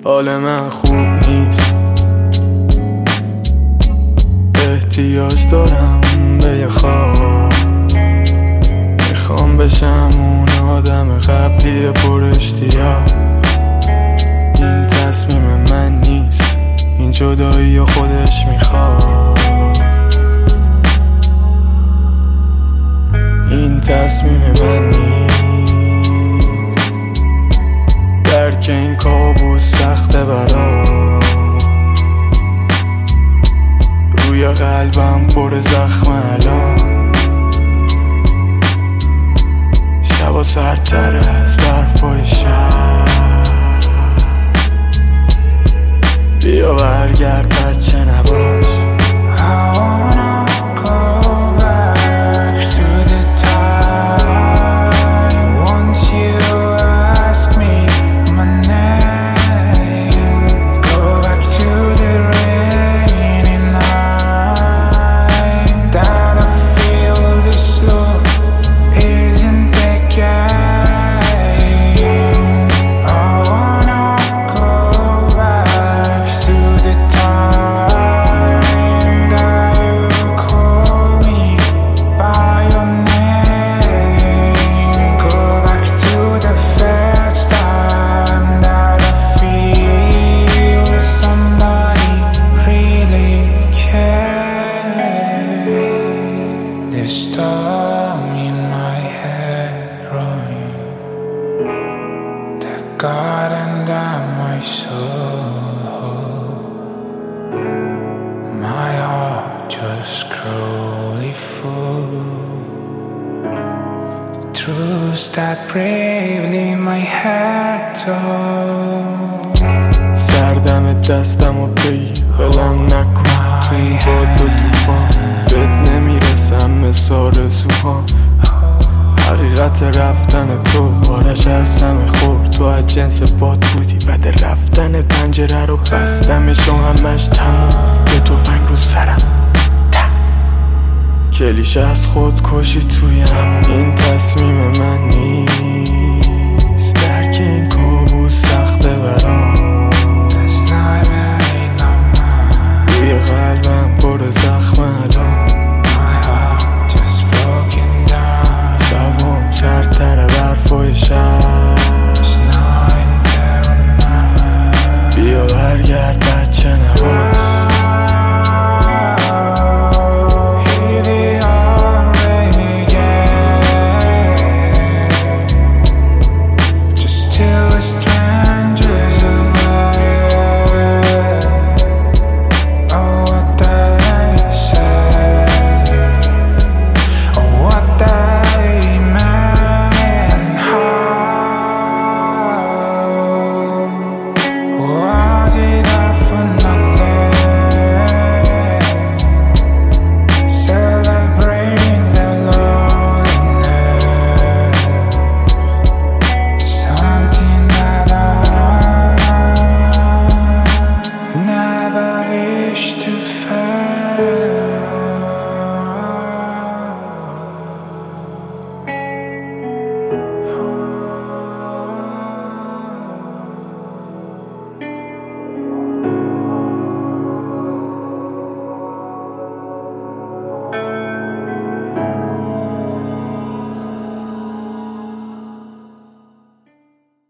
حال من خوب نیست، احتیاج دارم به یه خواب، میخوام بشم اون آدم قبلی پر اشتیاق. این تصمیم من نیست، این جدایی خودش میخواد. این تصمیم من نیست، درک این کابوس سخته برام. روی قلبم پر زخم الان، شبا سردتر از برفای شب. بیا برگرد بچه نباش. Storm in my head growing, the garden down my soul. My heart just cruelly full. The truths that bravely my head told. سردم دستم و بگیر ولم نکن تو این باد و توفان. بهت نمیرسم مثل آرزوهام. حقیقت رفتن تو بارش از همه خورد. تو از جنس باد بودی بعد رفتن پنجره رو بستمش و همش تموم. یه تفنگ رو سرم کلیشه از خود کشی توی همون. این تصمیم من نیست،